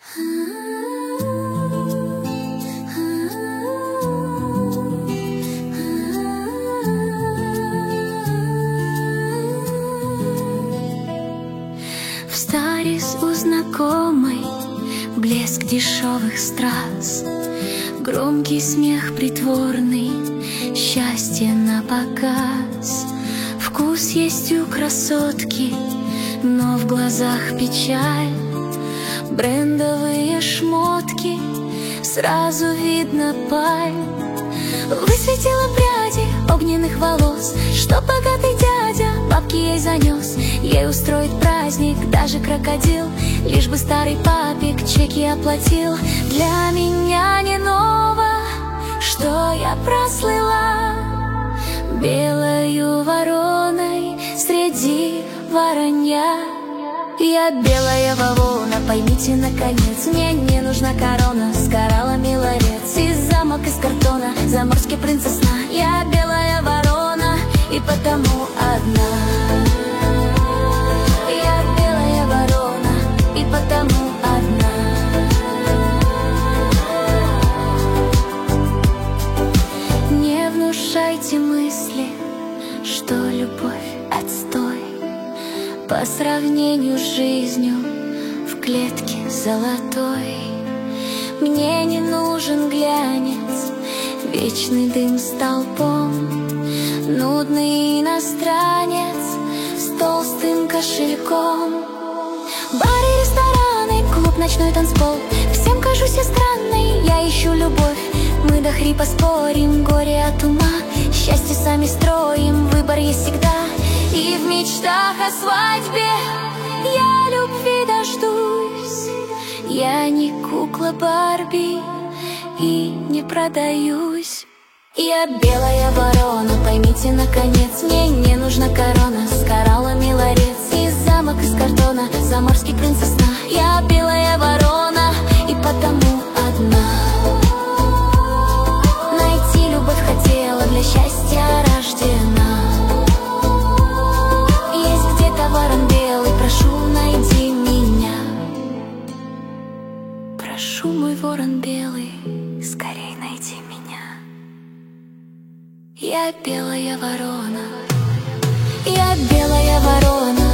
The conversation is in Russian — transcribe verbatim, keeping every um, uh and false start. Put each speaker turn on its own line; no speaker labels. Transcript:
В старис у знакомой блеск дешевых страз, громкий смех притворный, счастье на показ. Вкус есть у красотки, но в глазах печаль. Брендовые шмотки, сразу видно паль. Высветила пряди огненных волос, что богатый дядя бабки ей занес. Ей устроить праздник даже крокодил, лишь бы старый папик чеки оплатил. Для меня не ново, что я прослыла белою вороной среди воронья. Я белая ворона, поймите наконец, мне не нужна корона с кораллами ларец и замок из картона, заморский принцесс сна. Я белая ворона и потому одна. Я белая ворона и потому одна. Не внушайте мысли, что любовь отстой по сравнению с жизнью в клетке золотой. Мне не нужен глянец, вечный дым столпом, нудный иностранец с толстым кошельком. Бары, рестораны, клуб, ночной танцпол, всем кажусь я странной, я ищу любовь. Мы до хрипа спорим, горе от ума, счастье сами строим, выбор есть всегда. И в мечтах о свадьбе я любви дождусь. Я не кукла Барби и не продаюсь. Я белая ворона, поймите наконец, мне не нужна корона с кораллами ларец и замок из картона, заморский принцесс сна. Я белая ворона и потому одна. Найти любовь хотела, для счастья рождена. Ворон белый, прошу, найди меня. Прошу, мой ворон белый, скорей найди меня. Я белая ворона, я белая ворона.